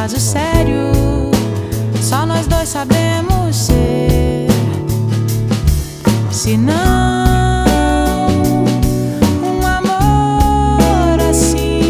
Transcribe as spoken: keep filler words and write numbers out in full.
caso sério, só nós dois sabemos ser. Se não